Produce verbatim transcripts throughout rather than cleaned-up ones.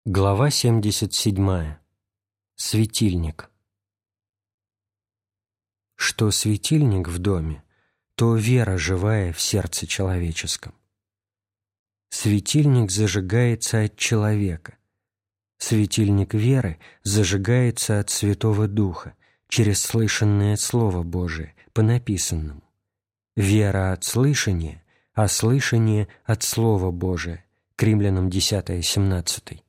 Глава семьдесят седьмая. Светильник. Что светильник в доме, то вера живая в сердце человеческом. Светильник зажигается от человека. Светильник веры зажигается от Святого Духа через слышанное Слово Божие по написанному. Вера от слышания, а слышание от Слова Божия. К Римлянам десятое семнадцатое.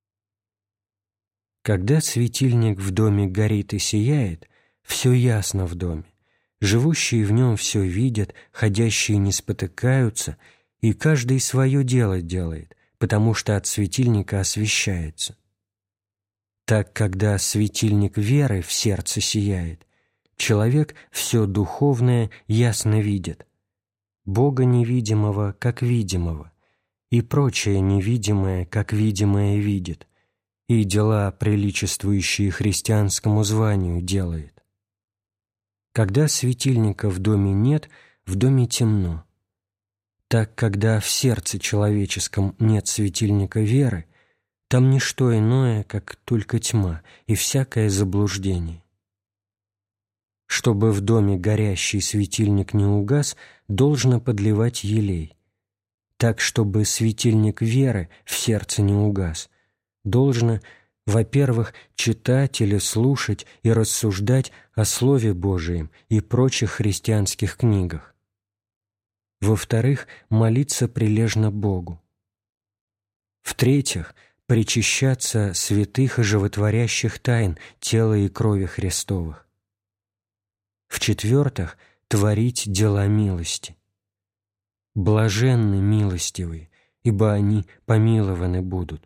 Когда светильник в доме горит и сияет, все ясно в доме. Живущие в нем все видят, ходящие не спотыкаются, и каждый свое дело делает, потому что от светильника освещается. Так, когда светильник веры в сердце сияет, человек все духовное ясно видит, Бога невидимого, как видимого, и прочее невидимое, как видимое видит, и дела, приличествующие христианскому званию, делает. Когда светильника в доме нет, в доме темно. Так, когда в сердце человеческом нет светильника веры, там ничто иное, как только тьма и всякое заблуждение. Чтобы в доме горящий светильник не угас, должно подливать елей. Так, чтобы светильник веры в сердце не угас, должно, во-первых, читать или слушать и рассуждать о Слове Божием и прочих христианских книгах. Во-вторых, молиться прилежно Богу. В-третьих, причащаться святых и животворящих тайн тела и крови Христовых. В-четвертых, творить дела милости. Блаженны милостивые, ибо они помилованы будут.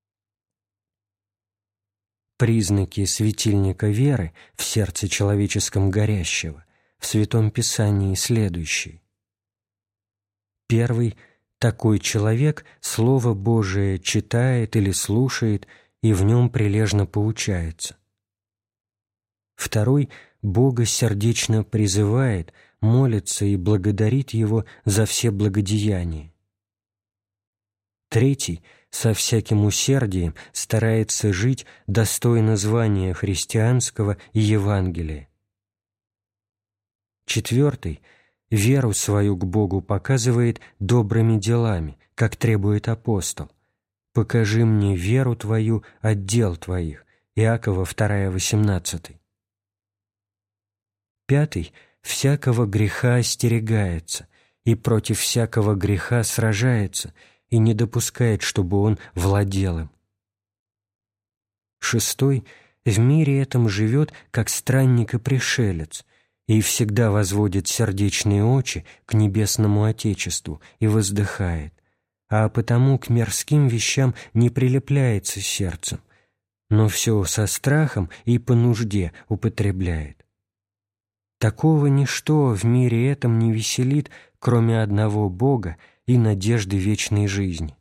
Признаки светильника веры в сердце человеческом горящего в Святом Писании следующие. Первый – такой человек Слово Божие читает или слушает и в нем прилежно поучается. Второй – Бога сердечно призывает, молится и благодарит Его за все благодеяния. Третий – со всяким усердием старается жить достойно звания христианского и Евангелия. Четвертый – веру свою к Богу показывает добрыми делами, как требует апостол. «Покажи мне веру твою от дел твоих» Иакова вторая восемнадцатая. Пятый – всякого греха остерегается и против всякого греха сражается и не допускает, чтобы он владел им. Шестой – в мире этом живет, как странник и пришелец, и всегда возводит сердечные очи к небесному Отечеству и воздыхает, а потому к мирским вещам не прилепляется сердцем, но все со страхом и по нужде употребляет. Такого ничто в мире этом не веселит, кроме одного Бога и надежды вечной жизни.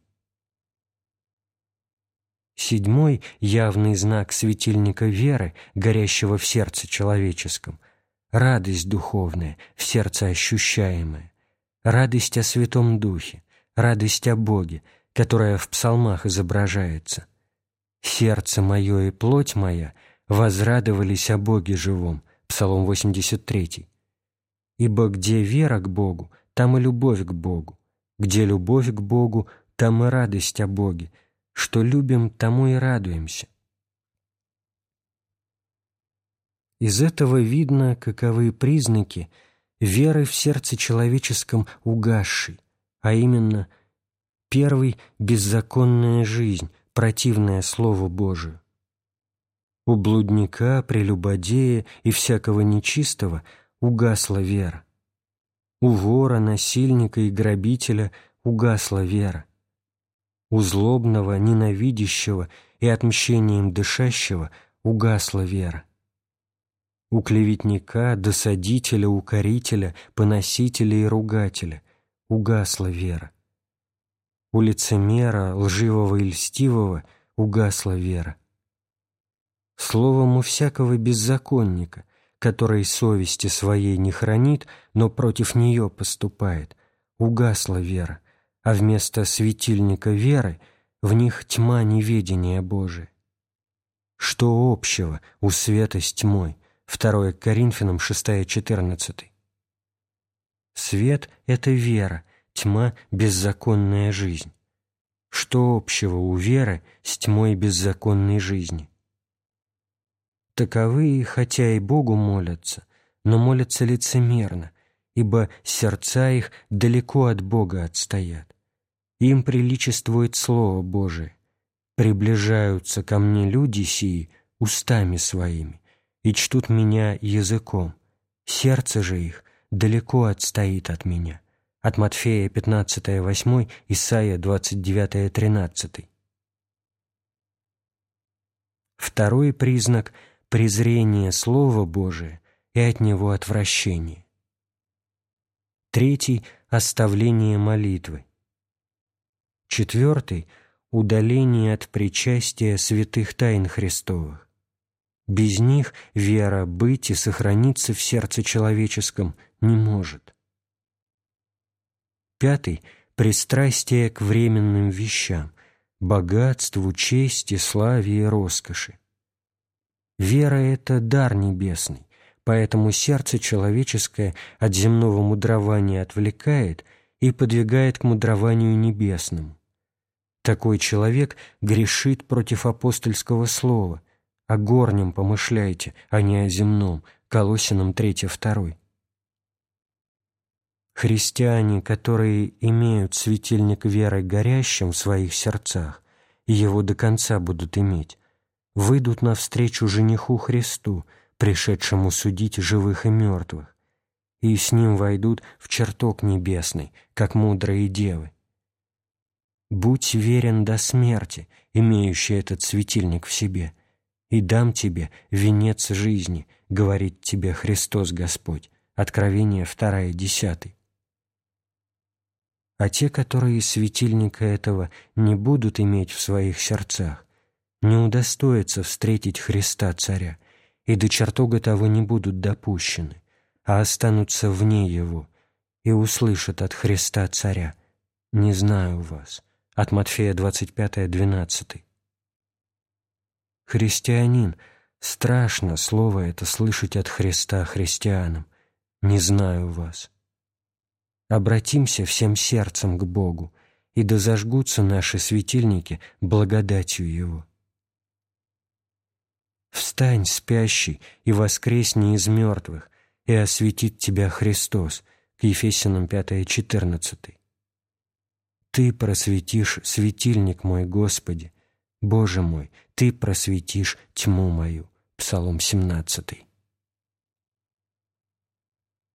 Седьмой явный знак светильника веры, горящего в сердце человеческом, радость духовная, в сердце ощущаемая, радость о Святом Духе, радость о Боге, которая в псалмах изображается. «Сердце мое и плоть моя возрадовались о Боге живом» Псалом восемьдесят третий. «Ибо где вера к Богу, там и любовь к Богу. Где любовь к Богу, там и радость о Боге. Что любим, тому и радуемся». Из этого видно, каковы признаки веры в сердце человеческом угасшей, а именно, первый – беззаконная жизнь, противная Слову Божию. У блудника, прелюбодея и всякого нечистого угасла вера. У вора, насильника и грабителя угасла вера. У злобного, ненавидящего и отмщением дышащего угасла вера. У клеветника, досадителя, укорителя, поносителя и ругателя угасла вера. У лицемера, лживого и льстивого угасла вера. Словом, у всякого беззаконника, который совести своей не хранит, но против нее поступает, угасла вера, а вместо светильника веры в них тьма неведения Божия. Что общего у света с тьмой? второе Коринфянам шесть четырнадцать. Свет — это вера, тьма — беззаконная жизнь. Что общего у веры с тьмой беззаконной жизни? Таковые, хотя и Богу молятся, но молятся лицемерно, ибо сердца их далеко от Бога отстоят. Им приличествует Слово Божие. Приближаются ко мне люди сии устами своими и чтут меня языком. Сердце же их далеко отстоит от меня. От Матфея пятнадцать восемь, Исайя двадцать девять тринадцать. Второй признак — презрение Слова Божия и от него отвращение. Третий — оставление молитвы. Четвертый — удаление от причастия святых тайн Христовых. Без них вера быть и сохраниться в сердце человеческом не может. Пятый — пристрастие к временным вещам, богатству, чести, славе и роскоши. Вера — это дар небесный, поэтому сердце человеческое от земного мудрования отвлекает и подвигает к мудрованию небесному. Такой человек грешит против апостольского слова: «О горнем помышляйте, а не о земном» Колоссянам три два. Христиане, которые имеют светильник веры горящим в своих сердцах и его до конца будут иметь, выйдут навстречу жениху Христу, пришедшему судить живых и мертвых, и с ним войдут в чертог небесный, как мудрые девы. Будь верен до смерти, имеющий этот светильник в себе, и дам тебе венец жизни, говорит тебе Христос Господь. Откровение два десять. А те, которые светильника этого не будут иметь в своих сердцах, не удостоятся встретить Христа Царя, и до чертога того не будут допущены, а останутся вне его, и услышат от Христа Царя: «Не знаю вас». От Матфея двадцать пять двенадцать. Христианин, страшно слово это слышать от Христа христианам: «Не знаю вас». Обратимся всем сердцем к Богу, и да зажгутся наши светильники благодатью Его. Встань, спящий, и воскресни из мертвых, и осветит тебя Христос. К Ефесянам пять четырнадцать. Ты просветишь светильник мой, Господи, Боже мой, Ты просветишь тьму мою. Псалом семнадцать.